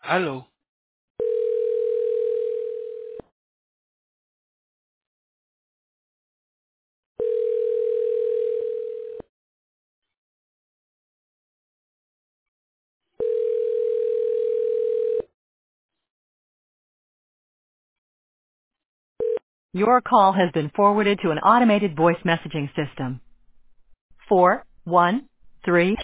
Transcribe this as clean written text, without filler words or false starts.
Aló. Your call has been forwarded to an automated voice messaging system. 413